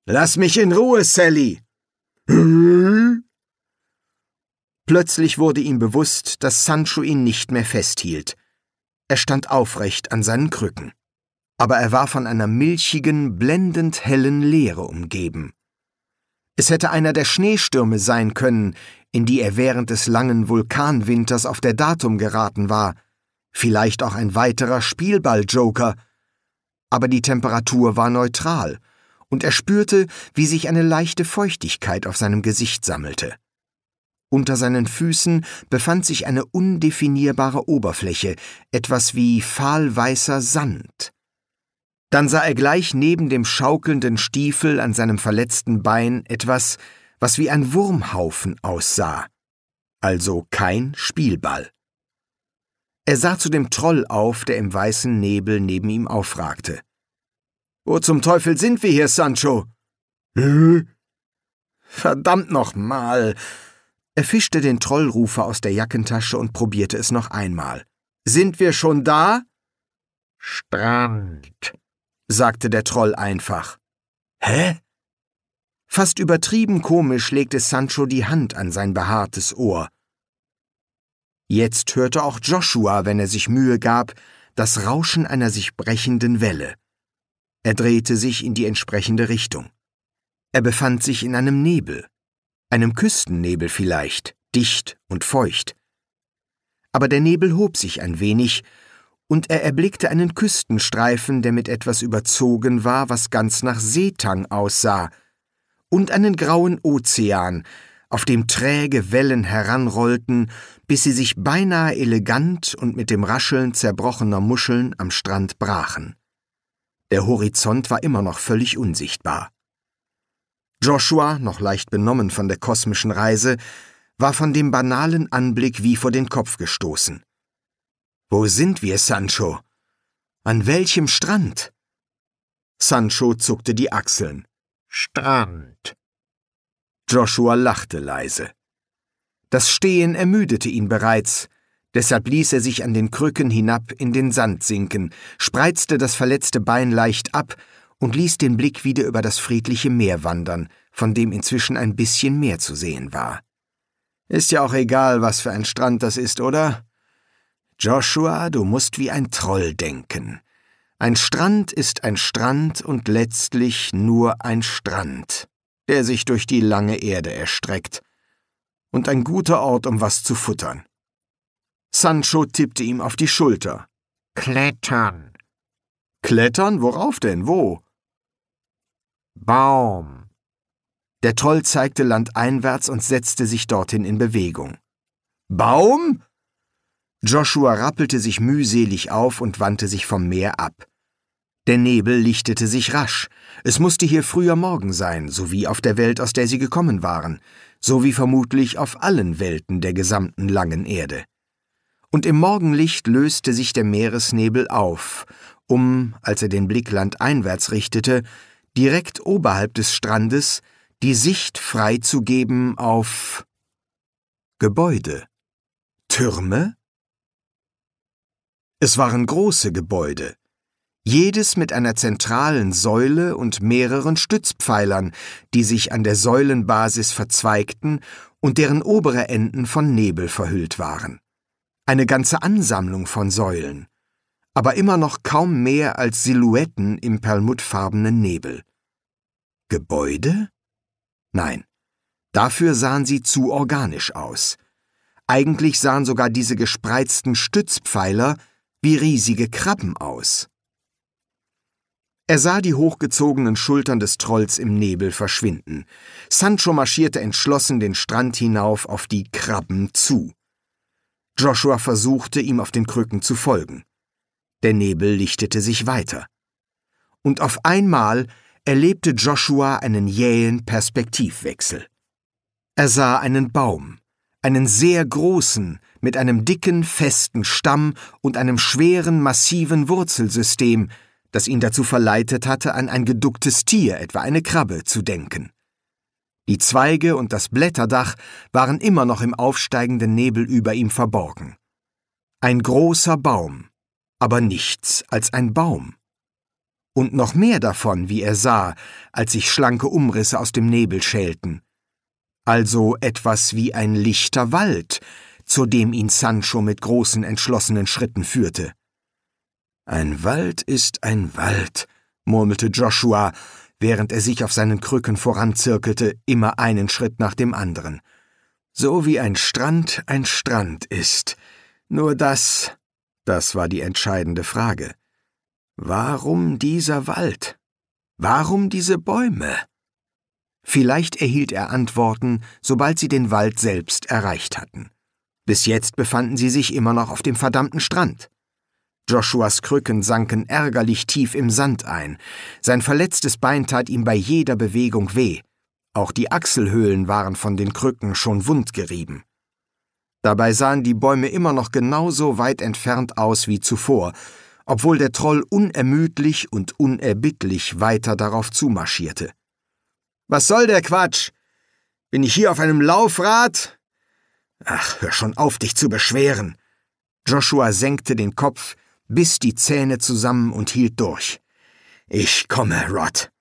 »Lass mich in Ruhe, Sally!« Plötzlich wurde ihm bewusst, dass Sancho ihn nicht mehr festhielt. Er stand aufrecht an seinen Krücken. Aber er war von einer milchigen, blendend hellen Leere umgeben. Es hätte einer der Schneestürme sein können, in die er während des langen Vulkanwinters auf der Datum geraten war, vielleicht auch ein weiterer Spielball-Joker. Aber die Temperatur war neutral, und er spürte, wie sich eine leichte Feuchtigkeit auf seinem Gesicht sammelte. Unter seinen Füßen befand sich eine undefinierbare Oberfläche, etwas wie fahlweißer Sand. Dann sah er gleich neben dem schaukelnden Stiefel an seinem verletzten Bein etwas, was wie ein Wurmhaufen aussah. Also kein Spielball. Er sah zu dem Troll auf, der im weißen Nebel neben ihm aufragte. »Wo zum Teufel sind wir hier, Sancho?« »Verdammt nochmal!« Er fischte den Trollrufer aus der Jackentasche und probierte es noch einmal. »Sind wir schon da?« »Strand«, sagte der Troll einfach. »Hä?« Fast übertrieben komisch legte Sancho die Hand an sein behaartes Ohr. Jetzt hörte auch Joshua, wenn er sich Mühe gab, das Rauschen einer sich brechenden Welle. Er drehte sich in die entsprechende Richtung. Er befand sich in einem Nebel, einem Küstennebel vielleicht, dicht und feucht. Aber der Nebel hob sich ein wenig, und er erblickte einen Küstenstreifen, der mit etwas überzogen war, was ganz nach Seetang aussah, und einen grauen Ozean, auf dem träge Wellen heranrollten, bis sie sich beinahe elegant und mit dem Rascheln zerbrochener Muscheln am Strand brachen. Der Horizont war immer noch völlig unsichtbar. Joshua, noch leicht benommen von der kosmischen Reise, war von dem banalen Anblick wie vor den Kopf gestoßen. »Wo sind wir, Sancho? An welchem Strand?« Sancho zuckte die Achseln. »Strand.« Joshua lachte leise. Das Stehen ermüdete ihn bereits, deshalb ließ er sich an den Krücken hinab in den Sand sinken, spreizte das verletzte Bein leicht ab und ließ den Blick wieder über das friedliche Meer wandern, von dem inzwischen ein bisschen mehr zu sehen war. »Ist ja auch egal, was für ein Strand das ist, oder? Joshua, du musst wie ein Troll denken. Ein Strand ist ein Strand und letztlich nur ein Strand, der sich durch die lange Erde erstreckt. Und ein guter Ort, um was zu futtern.« Sancho tippte ihm auf die Schulter. »Klettern.« »Klettern? Worauf denn? Wo?« »Baum.« Der Troll zeigte landeinwärts und setzte sich dorthin in Bewegung. »Baum?« Joshua rappelte sich mühselig auf und wandte sich vom Meer ab. Der Nebel lichtete sich rasch. Es musste hier früher Morgen sein, so wie auf der Welt, aus der sie gekommen waren, so wie vermutlich auf allen Welten der gesamten langen Erde. Und im Morgenlicht löste sich der Meeresnebel auf, um, als er den Blick landeinwärts richtete, direkt oberhalb des Strandes die Sicht freizugeben auf Gebäude. Türme? Es waren große Gebäude, jedes mit einer zentralen Säule und mehreren Stützpfeilern, die sich an der Säulenbasis verzweigten und deren obere Enden von Nebel verhüllt waren. Eine ganze Ansammlung von Säulen, aber immer noch kaum mehr als Silhouetten im perlmuttfarbenen Nebel. Gebäude? Nein, dafür sahen sie zu organisch aus. Eigentlich sahen sogar diese gespreizten Stützpfeiler wie riesige Krabben aus. Er sah die hochgezogenen Schultern des Trolls im Nebel verschwinden. Sancho marschierte entschlossen den Strand hinauf auf die Krabben zu. Joshua versuchte, ihm auf den Krücken zu folgen. Der Nebel lichtete sich weiter. Und auf einmal erlebte Joshua einen jähen Perspektivwechsel. Er sah einen Baum, einen sehr großen, mit einem dicken, festen Stamm und einem schweren, massiven Wurzelsystem, das ihn dazu verleitet hatte, an ein geducktes Tier, etwa eine Krabbe, zu denken. Die Zweige und das Blätterdach waren immer noch im aufsteigenden Nebel über ihm verborgen. Ein großer Baum, aber nichts als ein Baum. Und noch mehr davon, wie er sah, als sich schlanke Umrisse aus dem Nebel schälten. Also etwas wie ein lichter Wald, zu dem ihn Sancho mit großen, entschlossenen Schritten führte. »Ein Wald ist ein Wald«, murmelte Joshua, während er sich auf seinen Krücken voranzirkelte, immer einen Schritt nach dem anderen. »So wie ein Strand ist. Nur das war die entscheidende Frage. Warum dieser Wald? Warum diese Bäume?« Vielleicht erhielt er Antworten, sobald sie den Wald selbst erreicht hatten. Bis jetzt befanden sie sich immer noch auf dem verdammten Strand. Joshuas Krücken sanken ärgerlich tief im Sand ein. Sein verletztes Bein tat ihm bei jeder Bewegung weh. Auch die Achselhöhlen waren von den Krücken schon wundgerieben. Dabei sahen die Bäume immer noch genauso weit entfernt aus wie zuvor, obwohl der Troll unermüdlich und unerbittlich weiter darauf zumarschierte. »Was soll der Quatsch? Bin ich hier auf einem Laufrad?« »Ach, hör schon auf, dich zu beschweren!« Joshua senkte den Kopf, biss die Zähne zusammen und hielt durch. »Ich komme, Rod.«